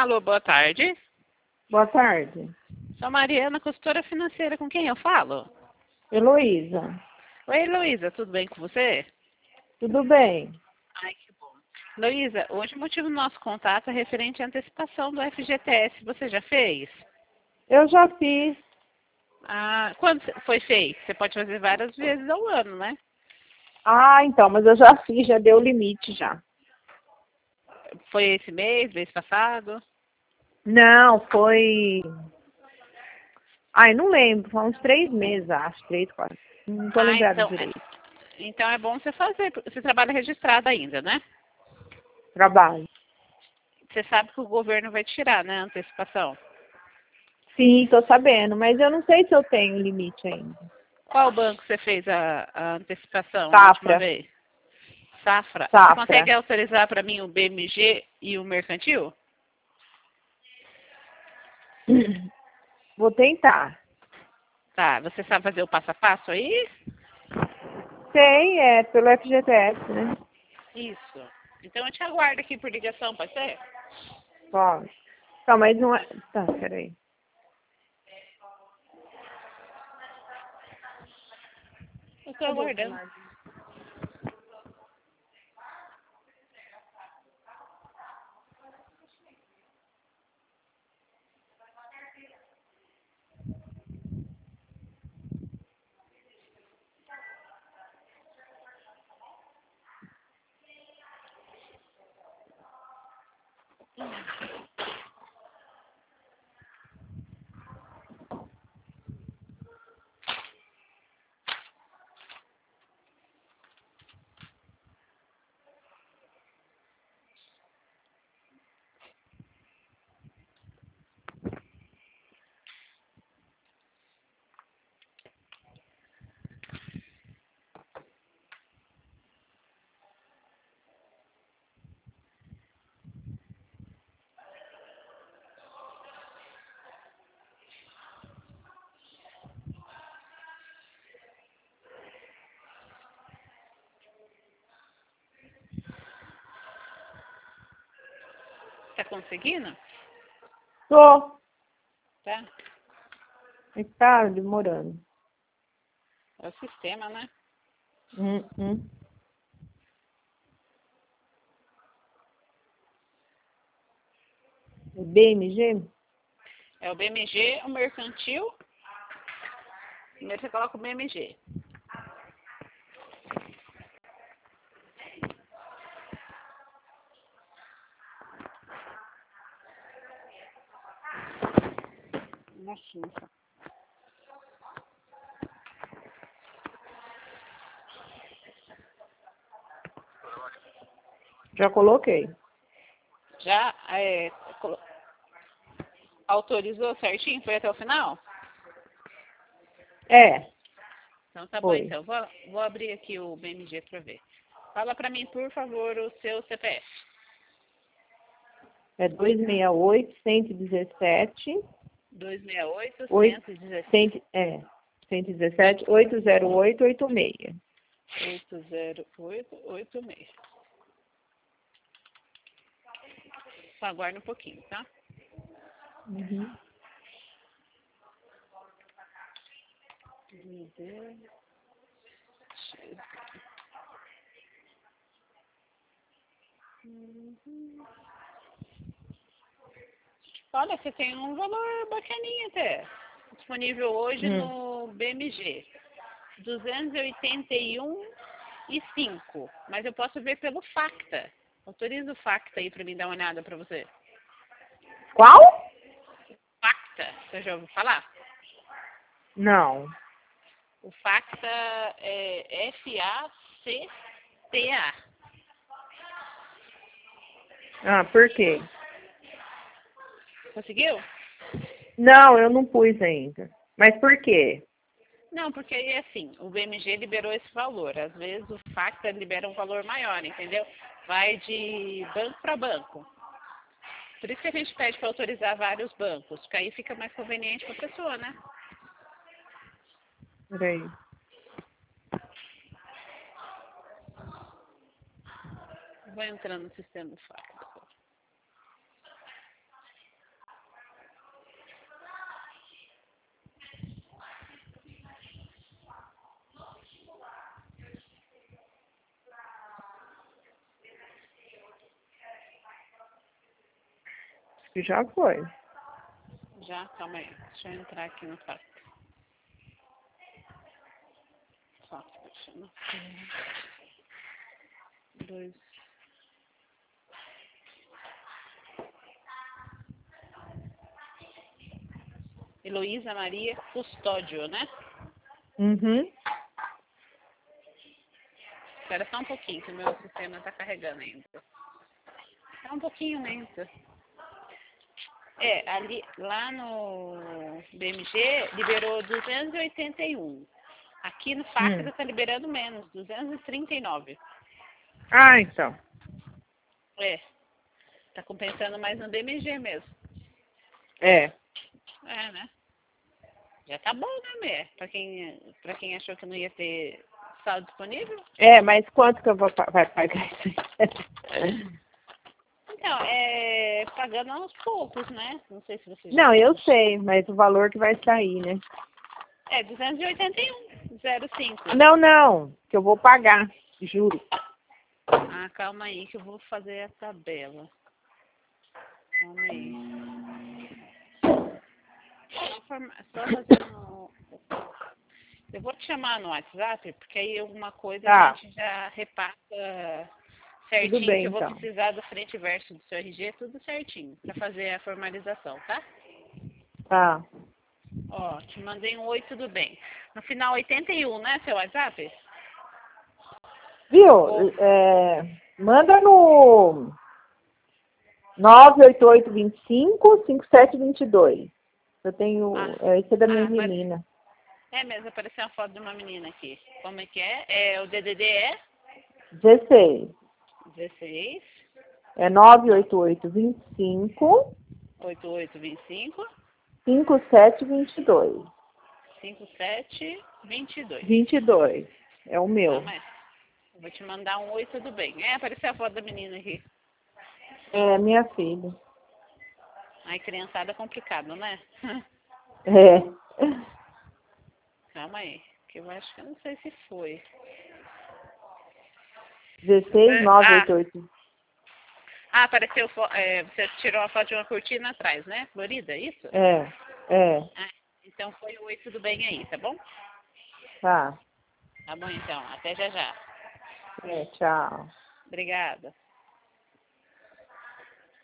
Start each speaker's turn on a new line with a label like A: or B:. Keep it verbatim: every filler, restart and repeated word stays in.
A: Alô, boa tarde.
B: Boa tarde.
A: Sou Mariana, consultora financeira. Com quem eu falo?
B: Heloísa.
A: Oi, Heloísa, tudo bem com você?
B: Tudo bem?
A: Ai, que bom. Heloísa, hoje o motivo do nosso contato é referente à antecipação do F G T S. Você já fez?
B: Eu já fiz.
A: Ah, quando foi feito? Você pode fazer várias vezes ao ano, né?
B: Ah, então, mas eu já fiz, já deu o limite já.
A: Foi esse mês, mês passado?
B: Não, foi... Ai, não lembro, foi uns três meses, acho, três, quatro. Não tô
A: Ah,
B: lembrada
A: então,
B: direito.
A: então é bom você fazer. Você trabalha registrado ainda, né?
B: Trabalho.
A: Você sabe que o governo vai tirar, né, a antecipação.
B: Sim, tô sabendo, mas eu não sei se eu tenho limite ainda.
A: Qual banco você fez a, a antecipação a última
B: Safra.
A: vez? Safra. Você consegue
B: Safra.
A: autorizar para mim o B M G e o mercantil?
B: Vou tentar.
A: Tá, você sabe fazer o passo a passo aí?
B: Sei, é pelo F G T S, né?
A: Isso. Então eu te aguardo aqui por ligação, pode ser?
B: Pode. Tá, mas não é... Tá, peraí.
A: Eu tô
B: Cadê o
A: aguardando.
B: celular?
A: Tá conseguindo?
B: Tô.
A: Tá?
B: É que tá demorando.
A: É o sistema, né?
B: Hum, hum. B M G?
A: É o B M G, o mercantil. Primeiro você coloca o B M G. Nossa.
B: Já coloquei.
A: Já é, colo- autorizou certinho? Foi até o final?
B: É,
A: Então tá bom,
B: foi.
A: então. Vou, vou abrir aqui o B M G para ver. Fala para mim, por favor, o seu C P F.
B: É duzentos e sessenta e oito, cento e dezessete,
A: dois seis oito,
B: oito,
A: cento e dezessete,
B: cem, é, cento e dezessete, oito zero oito, oito seis.
A: oito zero oito oito seis. Só aguarda um pouquinho, tá?
B: Uhum.
A: Olha, você tem um valor bacaninha até. Disponível hoje
B: Hum.
A: no B M G. duzentos e oitenta e um e cinco. Mas eu posso ver pelo Facta. Autoriza o Facta aí para mim dar uma olhada para você.
B: Qual?
A: Facta, você já ouviu falar?
B: Não.
A: O Facta é F A C T A.
B: Ah, por quê?
A: Conseguiu?
B: Não, eu não pus ainda. Mas por quê?
A: Não, porque aí é assim, o B M G liberou esse valor. Às vezes o Facta libera um valor maior, entendeu? Vai de banco para banco. Por isso que a gente pede para autorizar vários bancos, porque aí fica mais conveniente para a pessoa, né?
B: Peraí.
A: Vou entrando no sistema do Facta.
B: que já foi.
A: Já? Calma aí. Deixa eu entrar aqui no fax. Fax, deixa eu... Dois... Heloísa Maria Custódio, né?
B: Uhum.
A: Espera só um pouquinho, que o meu sistema está carregando ainda. É um pouquinho lento. É, ali, lá no B M G liberou duzentos e oitenta e um. Aqui no fax
B: Hum.
A: está liberando menos, duzentos e trinta e nove.
B: Ah, então.
A: É, tá compensando mais no B M G mesmo.
B: É.
A: É, né? Já tá bom, né, Mê? Pra quem, pra quem achou que não ia ter saldo disponível.
B: É, mas quanto que eu vou pa- vai pagar isso aí?
A: Então, é pagando aos poucos, né? Não sei se você já
B: Não, eu
A: sabe.
B: sei, mas o valor que vai sair, né?
A: É duzentos e oitenta e um, zero cinco.
B: Não, não, que eu vou pagar, juro.
A: Ah, calma aí que eu vou fazer a tabela. Calma aí. Só, forma- só fazendo... Eu vou te chamar no WhatsApp, porque aí alguma coisa
B: Tá.
A: a gente já repassa
B: Tudo
A: certinho,
B: bem,
A: que eu vou
B: então.
A: precisar do frente e verso do seu R G, tudo certinho, para fazer a formalização, tá?
B: Tá.
A: Ó, te mandei um oi, tudo bem. No final oitenta e um, né, seu WhatsApp?
B: Viu?
A: Ou...
B: É, manda no nove oito oito dois cinco, cinco sete dois dois. Eu tenho.
A: Ah,
B: é, Esse é da minha
A: ah, apare-
B: menina.
A: é mesmo, apareceu uma foto de uma menina aqui. Como é que é? É o D D D é
B: dezesseis.
A: dezesseis,
B: É nove oito oito dois cinco,
A: oitenta e oito, vinte e cinco,
B: cinco sete dois dois.
A: cinquenta e sete, vinte e dois.
B: vinte e dois. É o
A: Ah,
B: meu.
A: mas eu vou te mandar um oi, tudo bem. É, apareceu a foto da menina aqui.
B: É minha filha.
A: Ai, criançada é complicado, né?
B: É.
A: Calma aí, que eu acho que eu não sei se foi.
B: dezesseis,
A: É,
B: nove
A: Ah,
B: oito oito.
A: ah apareceu, fo- é, você tirou uma foto de uma cortina atrás, né? Florida, é isso?
B: É. É.
A: Ah, então foi o oi, tudo bem aí, tá bom?
B: Tá.
A: Tá bom então, até já já.
B: É, tchau.
A: Obrigada.